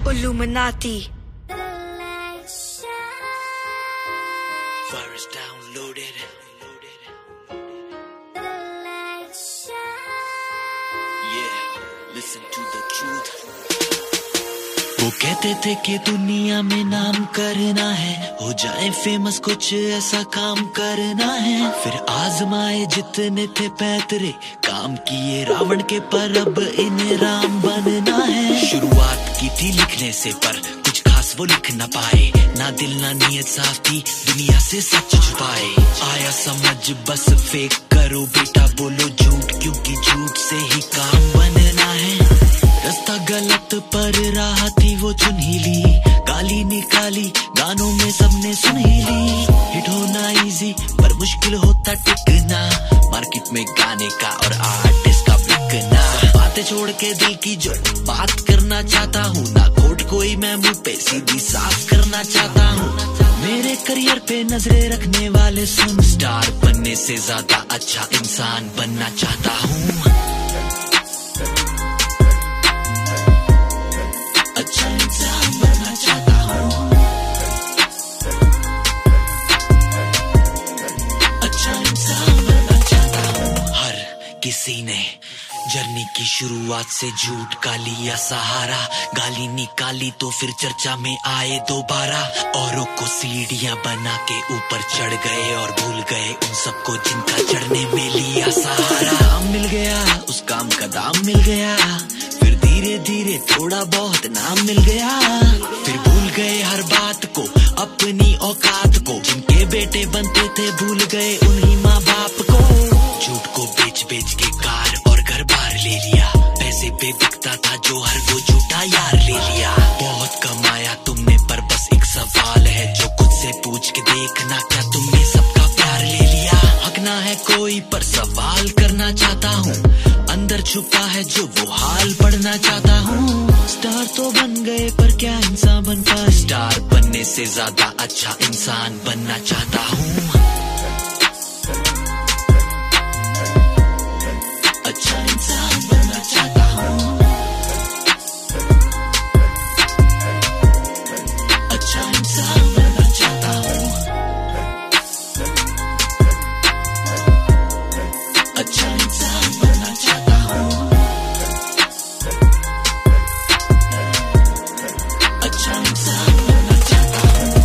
Illuminati. Virus downloaded. Yeah, listen to the truth. वो कहते थे कि दुनिया में नाम करना है, हो जाए फेमस कुछ ऐसा काम करना है। फिर आजमाए जितने थे पैतरे, काम किए रावण के पर अब इन्हें राम बनना है। शुरुआत की थी लिखने से पर कुछ खास वो लिख ना पाए, ना दिल ना नीयत साफ थी दुनिया से सच छुपाए। आया समझ बस फेक करो बेटा, बोलो झूठ क्योंकि झूठ से ही काम बनना है। रास्ता गलत पर राह थी वो चुन ही ली, गाली निकाली गानों में सबने सुन ही ली। हिट होना इजी पर मुश्किल होता टिकना, मार्केट में गाने का और आर्टिस्ट का बिकना। बातें छोड़ के दिल की जो बात करना चाहता हूँ, ना खोट कोई मैं मुंह पे सीधी साफ करना चाहता हूँ। मेरे करियर पे नजरें रखने वाले सुन, स्टार बनने से ज्यादा अच्छा इंसान बनना चाहता हूँ। अच्छा इंसान बनना चाहता हूँ, अच्छा इंसान बनना चाहता हूँ। हर किसी ने जर्नी की शुरुआत से झूठ का लिया सहारा, गाली निकाली तो फिर चर्चा में आए दोबारा। औरों को सीढ़ियां बना के ऊपर चढ़ गए और भूल गए उन सबको जिनका चढ़ने में लिया सहारा। काम मिल गया उस काम का दाम मिल गया, फिर धीरे धीरे थोड़ा बहुत नाम मिल गया। फिर भूल गए हर बात को, अपनी औकात को, जिनके बेटे बनते थे भूल गए उन्हीं माँ बाप को। झूठ को बेच बेच के कार और घर बार ले लिया, पैसे पे बिकता था जो हर वो झूठा यार ले लिया। बहुत कमाया तुमने पर बस एक सवाल है जो खुद से पूछ के देखना, क्या तुमने सबका प्यार ले लिया? हक ना है कोई पर सवाल करना चाहता हूँ, अंदर छुपा है जो वो हाल पढ़ना चाहता हूँ। स्टार तो बन गए पर क्या इंसान बन पाए? स्टार बनने से ज्यादा अच्छा इंसान बनना चाहता हूँ। अच्छा इंसान बनना चाहता हूँ, अच्छा इंसान बनना चाहता हूँ, अच्छा इंसान बनना चाहता हूँ, अच्छा इंसान बनना चाहता हूँ।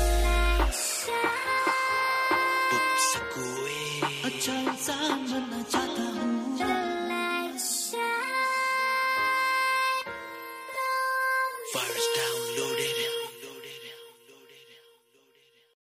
अच्छा इंसान बनना चाहता हूँ। Virus down.